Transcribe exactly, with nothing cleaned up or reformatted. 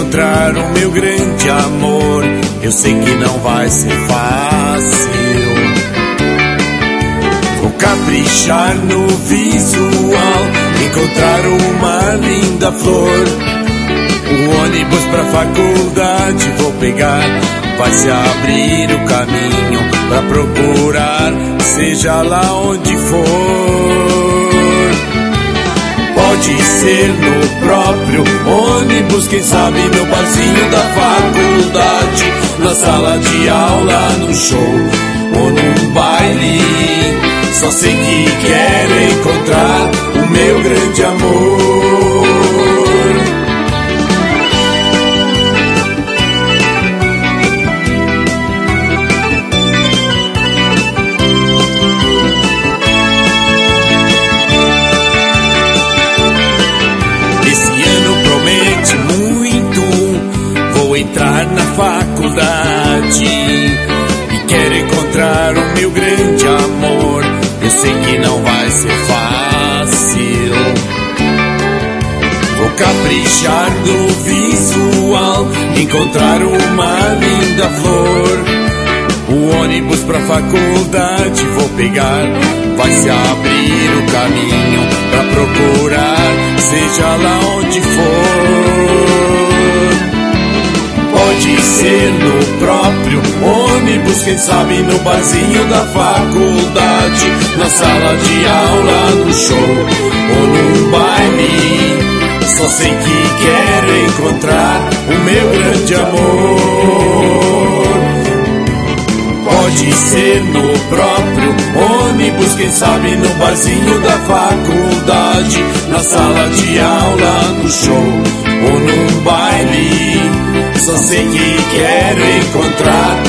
encontrar o meu grande amor. Eu sei que não vai ser fácil. Vou caprichar no visual, encontrar uma linda flor. O ônibus pra faculdade vou pegar, vai se abrir o caminho pra procurar, seja lá onde for. Pode ser no próprio ônibus, quem sabe no barzinho da faculdade, na sala de aula, no show ou num baile. Só sei que quero encontrar o meu grande amor. Entrar na faculdade e quero encontrar o meu grande amor. Eu sei que não vai ser fácil. Vou caprichar no visual, encontrar uma linda flor. O ônibus pra faculdade vou pegar, vai se abrir o caminho pra procurar, seja lá onde for. Pode ser no próprio ônibus, quem sabe no barzinho da faculdade, na sala de aula, no show ou num baile. Só sei que quero encontrar o meu grande amor. Pode ser no próprio ônibus, quem sabe no barzinho da faculdade, na sala de aula, no show ou num baile. Só sei que quero encontrar